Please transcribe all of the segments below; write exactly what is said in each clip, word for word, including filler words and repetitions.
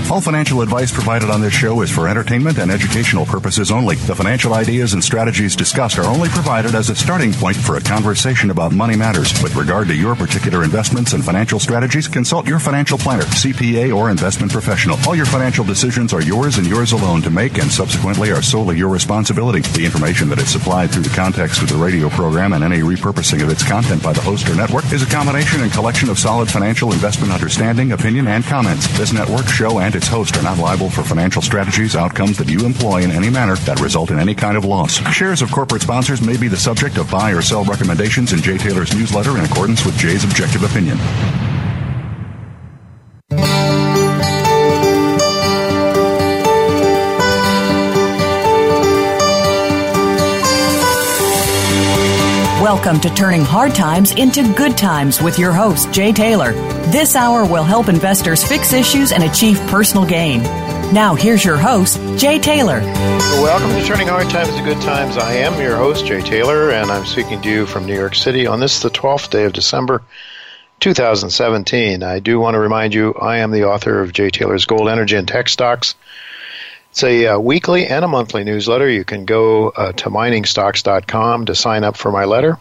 All financial advice provided on this show is for entertainment and educational purposes only. The financial ideas and strategies discussed are only provided as a starting point for a conversation about money matters. With regard to your particular investments and financial strategies, consult your financial planner, C P A, or investment professional. All your financial decisions are yours and yours alone to make, and subsequently are solely your responsibility. The information that is supplied through the context of the radio program and any repurposing of its content by the host or network is a combination and collection of solid financial investment understanding, opinion, and comments. This network, show, and its host are not liable for financial strategies, outcomes that you employ in any manner that result in any kind of loss. Shares of corporate sponsors may be the subject of buy or sell recommendations in Jay Taylor's newsletter in accordance with Jay's objective opinion. Welcome to Turning Hard Times into Good Times with your host, Jay Taylor. This hour will help investors fix issues and achieve personal gain. Now, here's your host, Jay Taylor. Welcome to Turning Hard Times into Good Times. I am your host, Jay Taylor, and I'm speaking to you from New York City on this, the twelfth day of December, two thousand seventeen. I do want to remind you, I am the author of Jay Taylor's Gold, Energy, and Tech Stocks. It's a uh, weekly and a monthly newsletter. You can go uh, to mining stocks dot com to sign up for my letter.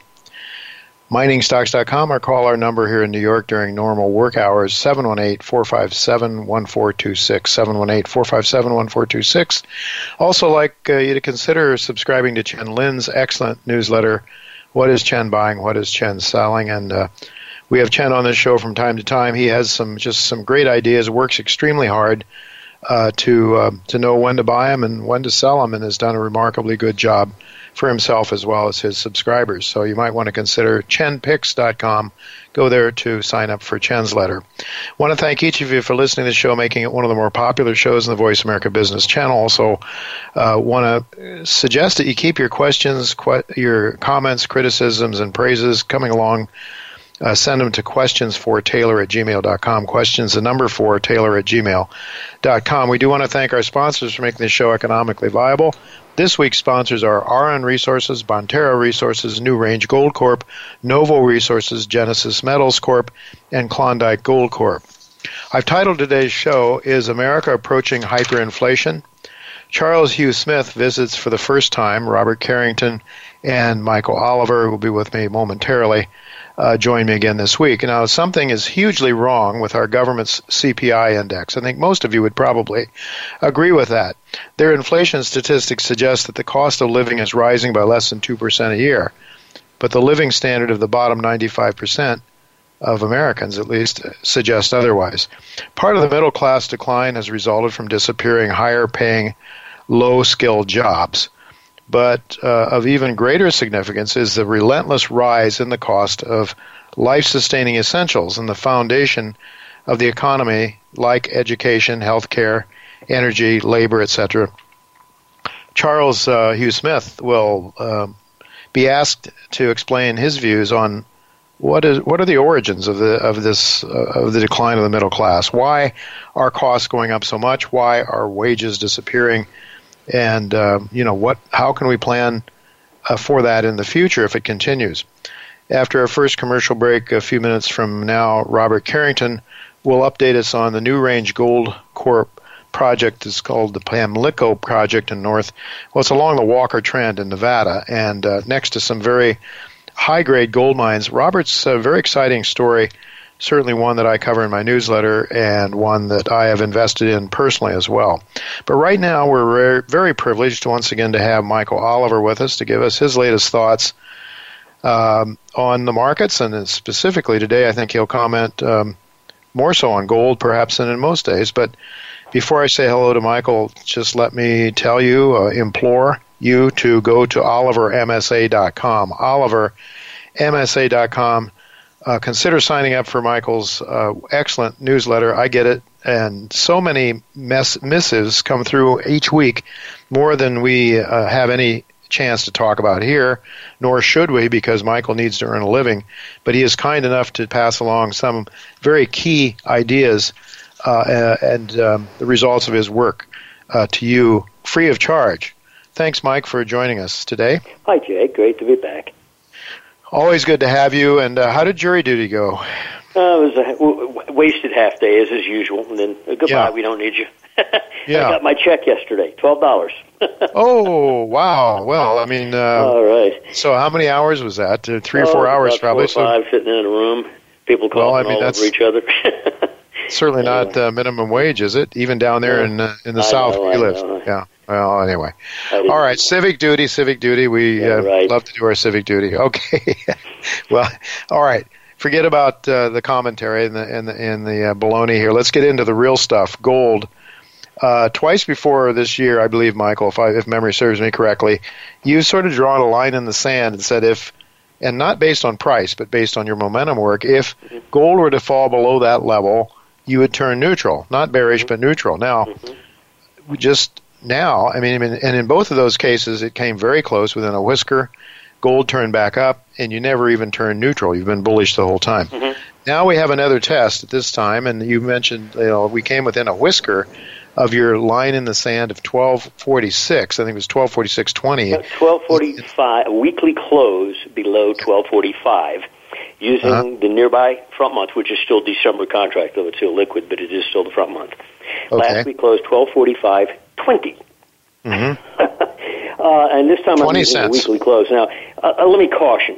mining stocks dot com or call our number here in New York during normal work hours, seven one eight, four five seven, one four two six, seven one eight, four five seven, one four two six. Also like uh, you to consider subscribing to Chen Lin's excellent newsletter, What is Chen Buying, What is Chen Selling? And uh, we have Chen on this show from time to time. He has some just some great ideas, works extremely hard Uh, to uh, to know when to buy them and when to sell them, and has done a remarkably good job for himself as well as his subscribers. So you might want to consider chen picks dot com. Go there to sign up for Chen's letter. I want to thank each of you for listening to the show, making it one of the more popular shows in the Voice America Business Channel. Also uh, want to suggest that you keep your questions, qu- your comments, criticisms, and praises coming along. Uh, send them to questions for taylor at gmail dot com. Questions, the number for taylor at gmail dot com. We do want to thank our sponsors for making this show economically viable. This week's sponsors are R N Resources, Bonterra Resources, New Range Gold Corp, Novo Resources, Genesis Metals Corp, and Klondike Gold Corp. I've titled today's show, Is America Approaching Hyperinflation? Charles Hugh Smith visits for the first time. Robert Carrington and Michael Oliver, who will be with me momentarily, Uh, join me again this week. Now, something is hugely wrong with our government's C P I index. I think most of you would probably agree with that. Their inflation statistics suggest that the cost of living is rising by less than two percent a year, but the living standard of the bottom ninety-five percent of Americans, at least, suggests otherwise. Part of the middle class decline has resulted from disappearing higher-paying, low-skilled jobs. But uh, of even greater significance is the relentless rise in the cost of life-sustaining essentials and the foundation of the economy, like education, healthcare, energy, labor, et cetera. Charles uh, Hugh Smith will uh, be asked to explain his views on what is what are the origins of the of this uh, of the decline of the middle class. Why are costs going up so much? Why are wages disappearing? And, uh, you know, what? How can we plan uh, for that in the future if it continues? After our first commercial break, a few minutes from now, Robert Carrington will update us on the New Range Gold Corp project. It's called the Pamlico Project in North. Well, it's along the Walker Trend in Nevada, and uh, next to some very high-grade gold mines. Robert's a very exciting story, certainly one that I cover in my newsletter and one that I have invested in personally as well. But right now, we're very, very privileged once again to have Michael Oliver with us to give us his latest thoughts um, on the markets, and specifically today, I think he'll comment um, more so on gold perhaps than in most days. But before I say hello to Michael, just let me tell you, uh, implore you to go to oliver m s a dot com, oliver m s a dot com. Uh, consider signing up for Michael's uh, excellent newsletter. I get it, and so many mess- missives come through each week, more than we uh, have any chance to talk about here, nor should we, because Michael needs to earn a living. But he is kind enough to pass along some very key ideas uh, and um, the results of his work uh, to you free of charge. Thanks, Mike, for joining us today. Hi, Jay. Great to be back. Always good to have you. And uh, how did jury duty go? Uh, it was a w- wasted half day, as is usual, and then uh, goodbye, yeah. we don't need you. yeah. I got my check yesterday, twelve dollars. Oh, wow. Well, I mean, uh, all right. So how many hours was that? Uh, three or oh, four hours, about probably. Four or five, so, sitting in a room, people calling well, I mean, all that's over each other. certainly anyway. not uh, minimum wage, is it? Even down there yeah. in uh, in the I South know, where you live. Know. Yeah. Well, anyway. All right, civic duty, civic duty. We yeah, uh, right. love to do our civic duty. Okay. Well, all right. Forget about uh, the commentary and the and the, and the uh, baloney here. Let's get into the real stuff. Gold. Uh, twice before this year, I believe, Michael, if, I, if memory serves me correctly, you sort of drawn a line in the sand and said if, and not based on price, but based on your momentum work, if mm-hmm. gold were to fall below that level, you would turn neutral, not bearish, mm-hmm. but neutral. Now, mm-hmm. we just now, I mean, and in both of those cases, it came very close within a whisker. Gold turned back up, and you never even turned neutral. You've been bullish the whole time. Mm-hmm. Now we have another test at this time, and you mentioned, you know, we came within a whisker of your line in the sand of twelve forty-six. I think it was twelve forty-six twenty. twelve forty-five, a weekly close below twelve forty-five, using uh-huh. the nearby front month, which is still December contract, though it's still liquid, but it is still the front month. Okay. Last week closed twelve forty-five twenty. Mm-hmm. uh, and this time I'm using a weekly close. Now, uh, uh, let me caution.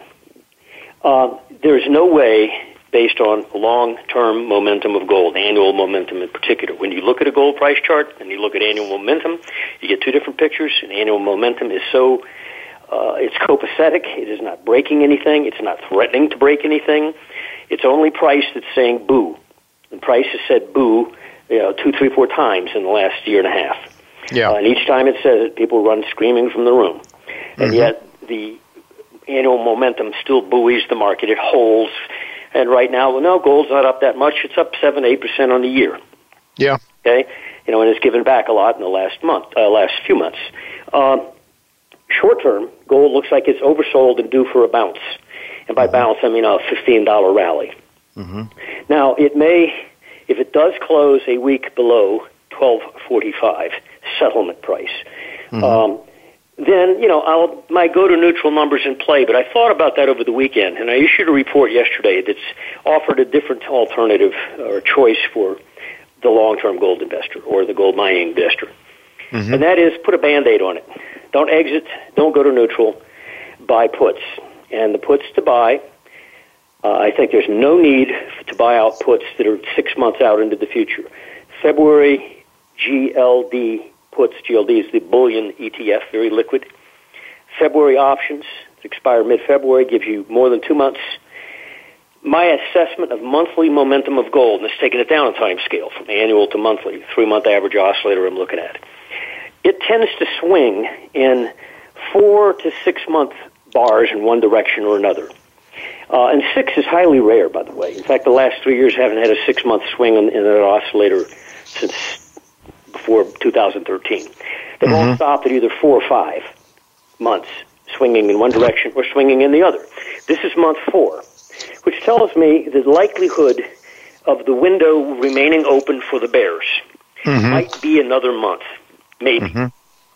Uh, there's no way, based on long-term momentum of gold, annual momentum in particular. When you look at a gold price chart and you look at annual momentum, you get two different pictures, and annual momentum is so, uh, it's copacetic, it is not breaking anything, it's not threatening to break anything, it's only price that's saying boo. And price has said boo, you know, two, three, four times in the last year and a half. Yeah. Uh, and each time it says it, people run screaming from the room. Mm-hmm. And yet the annual momentum still buoys the market, it holds. And right now, well, no, gold's not up that much. It's up seven, eight percent on the year. Yeah. Okay. You know, and it's given back a lot in the last month, uh, last few months. Um, short term, gold looks like it's oversold and due for a bounce. And by mm-hmm. bounce, I mean a fifteen dollar rally. Mm-hmm. Now, it may, if it does close a week below twelve forty-five settlement price, mm-hmm. um, then, you know, I'll my go-to neutral numbers in play, but I thought about that over the weekend, and I issued a report yesterday that's offered a different alternative or choice for the long-term gold investor or the gold mining investor. Mm-hmm. And that is put a Band-Aid on it. Don't exit, don't go to neutral, buy puts. And the puts to buy, uh, I think there's no need to buy out puts that are six months out into the future. February G L D puts, G L D is the bullion E T F, very liquid. February options, expire mid-February, gives you more than two months. My assessment of monthly momentum of gold, and it's taking it down a time scale from annual to monthly, three-month average oscillator I'm looking at. It tends to swing in four to six-month bars in one direction or another. Uh, and six is highly rare, by the way. In fact, the last three years haven't had a six-month swing in, in an oscillator since before two thousand thirteen. They've mm-hmm. all stopped at either four or five months, swinging in one direction or swinging in the other. This is month four, which tells me the likelihood of the window remaining open for the bears mm-hmm. might be another month, maybe. Mm-hmm.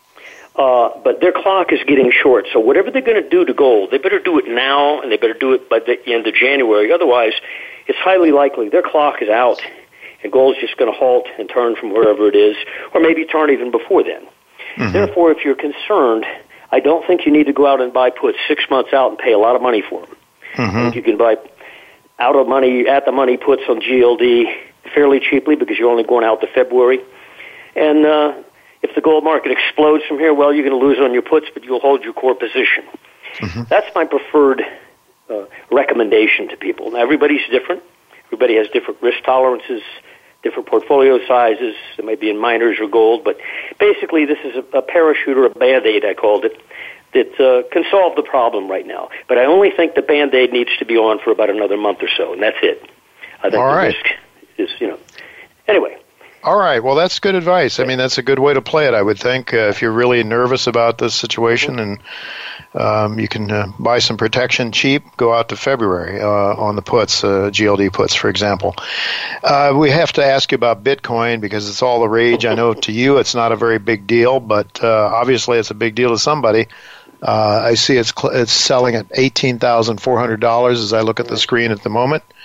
Uh, but their clock is getting short, so whatever they're going to do to gold, they better do it now, and they better do it by the end of January. Otherwise, it's highly likely their clock is out, and gold's just going to halt and turn from wherever it is, or maybe turn even before then. Mm-hmm. Therefore, if you're concerned, I don't think you need to go out and buy puts six months out and pay a lot of money for them. Mm-hmm. I think you can buy out of money, at the money puts on G L D fairly cheaply because you're only going out to February. And uh, if the gold market explodes from here, well, you're going to lose on your puts, but you'll hold your core position. Mm-hmm. That's my preferred uh, recommendation to people. Now, everybody's different. Everybody has different risk tolerances, different portfolio sizes. They might be in miners or gold, but basically this is a, a parachute or a Band-Aid, I called it, that uh, can solve the problem right now. But I only think the Band-Aid needs to be on for about another month or so, and that's it. I think All the right. risk is, you know. Anyway. All right. Well, that's good advice. I mean, that's a good way to play it, I would think, uh, if you're really nervous about this situation and um, you can uh, buy some protection cheap, go out to February uh, on the puts, uh, G L D puts, for example. Uh, we have to ask you about Bitcoin because it's all the rage. I know to you it's not a very big deal, but uh, obviously it's a big deal to somebody. Uh, I see it's cl- it's selling at eighteen thousand four hundred dollars as I look at the screen at the moment.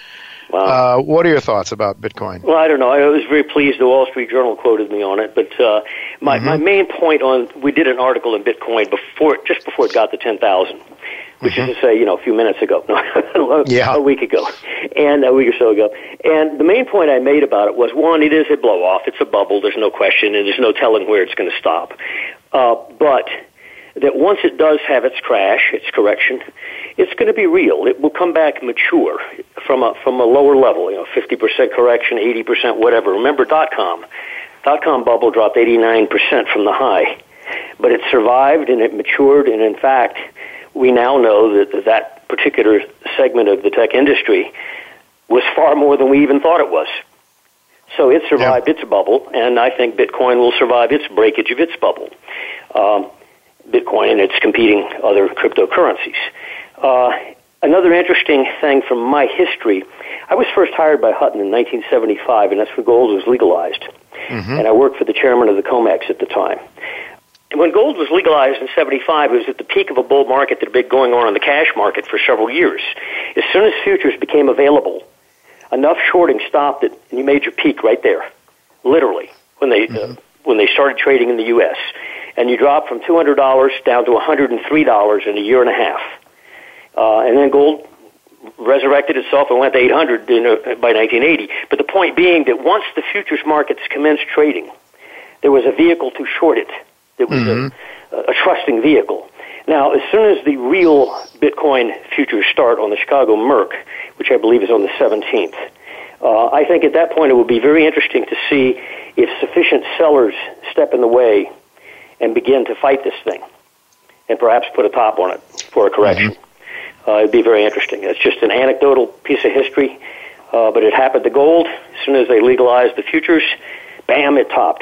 Wow. Uh, what are your thoughts about Bitcoin? Well, I don't know. I was very pleased the Wall Street Journal quoted me on it, but uh, my, mm-hmm. my main point on, we did an article in Bitcoin before, just before it got to ten thousand, which mm-hmm. is to say, you know, a few minutes ago, no, yeah. a week ago, and a week or so ago. And the main point I made about it was, one, it is a blow-off. It's a bubble. There's no question, and there's no telling where it's going to stop. Uh, but that once it does have its crash, its correction, it's going to be real. It will come back mature from a from a lower level, you know, fifty percent correction, eighty percent, whatever. Remember dot-com. Dot-com bubble dropped eighty-nine percent from the high. But it survived and it matured, and in fact, we now know that that particular segment of the tech industry was far more than we even thought it was. So it survived yeah. its bubble, and I think Bitcoin will survive its breakage of its bubble. Um, Bitcoin and its competing other cryptocurrencies. Uh, another interesting thing from my history, I was first hired by Hutton in nineteen seventy-five, and that's when gold was legalized. Mm-hmm. And I worked for the chairman of the COMEX at the time. And when gold was legalized in seventy-five, it was at the peak of a bull market that had been going on in the cash market for several years. As soon as futures became available, enough shorting stopped it, and you made your peak right there, literally, when they mm-hmm. uh, when they started trading in the U S And you dropped from two hundred dollars down to one hundred three dollars in a year and a half. Uh, and then gold resurrected itself and went to eight hundred in, uh, by nineteen eighty. But the point being that once the futures markets commenced trading, there was a vehicle to short it. It was mm-hmm. a, a trusting vehicle. Now, as soon as the real Bitcoin futures start on the Chicago Merc, which I believe is on the seventeenth, uh, I think at that point it will be very interesting to see if sufficient sellers step in the way and begin to fight this thing and perhaps put a top on it for a correction. Mm-hmm. Uh, it'd be very interesting. It's just an anecdotal piece of history, uh, but it happened to gold. As soon as they legalized the futures, bam, it topped.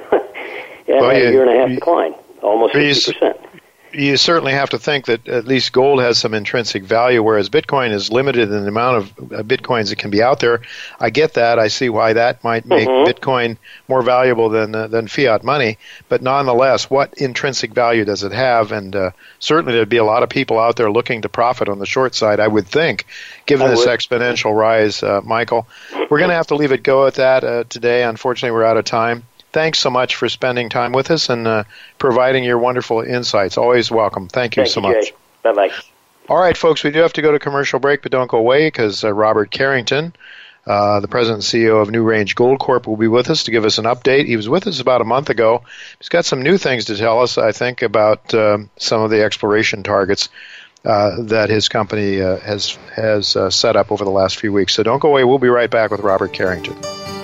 and well, yeah, a year and a half you, decline, almost fifty percent. You certainly have to think that at least gold has some intrinsic value, whereas Bitcoin is limited in the amount of Bitcoins that can be out there. I get that. I see why that might make mm-hmm. Bitcoin more valuable than uh, than fiat money. But nonetheless, what intrinsic value does it have? And uh, certainly there'd be a lot of people out there looking to profit on the short side, I would think, given I this would. exponential rise, uh, Michael. We're going to have to leave it go at that uh, today. Unfortunately, we're out of time. Thanks so much for spending time with us and uh, providing your wonderful insights. Always welcome. Thank you Thank so you, much. Jay. Bye-bye. All right, folks, we do have to go to commercial break, but don't go away because uh, Robert Carrington, uh, the president and C E O of New Range Gold Corp, will be with us to give us an update. He was with us about a month ago. He's got some new things to tell us, I think, about uh, some of the exploration targets uh, that his company uh, has, has uh, set up over the last few weeks. So don't go away. We'll be right back with Robert Carrington.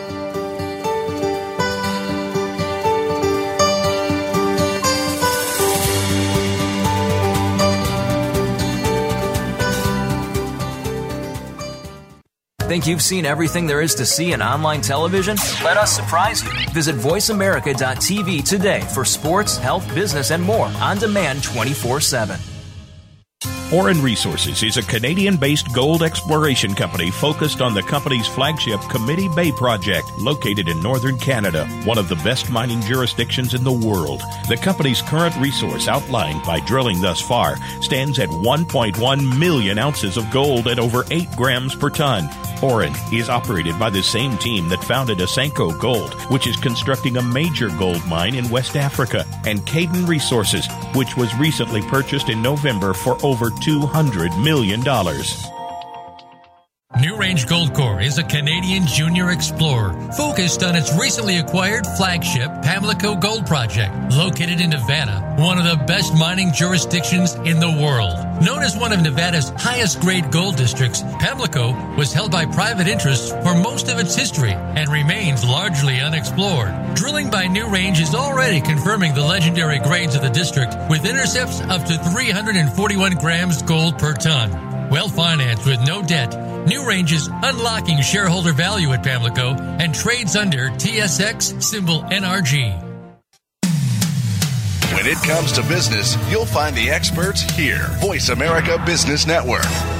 Think you've seen everything there is to see in online television? Let us surprise you. Visit voice america dot t v today for sports, health, business, and more on demand twenty-four seven. Auryn Resources is a Canadian-based gold exploration company focused on the company's flagship Committee Bay project, located in northern Canada, one of the best mining jurisdictions in the world. The company's current resource outlined by drilling thus far stands at one point one million ounces of gold at over eight grams per ton. Auryn is operated by the same team that founded Asanko Gold, which is constructing a major gold mine in West Africa, and Caden Resources, which was recently purchased in November for over two hundred million dollars. New Range Gold Corp is a Canadian junior explorer focused on its recently acquired flagship Pamlico Gold Project, located in Nevada, one of the best mining jurisdictions in the world. Known as one of Nevada's highest-grade gold districts, Pamlico was held by private interests for most of its history and remains largely unexplored. Drilling by New Range is already confirming the legendary grades of the district with intercepts up to three hundred forty-one grams gold per ton. Well-financed with no debt, New Range is unlocking shareholder value at Pamlico and trades under T S X, symbol N R G. When it comes to business, you'll find the experts here. Voice America Business Network.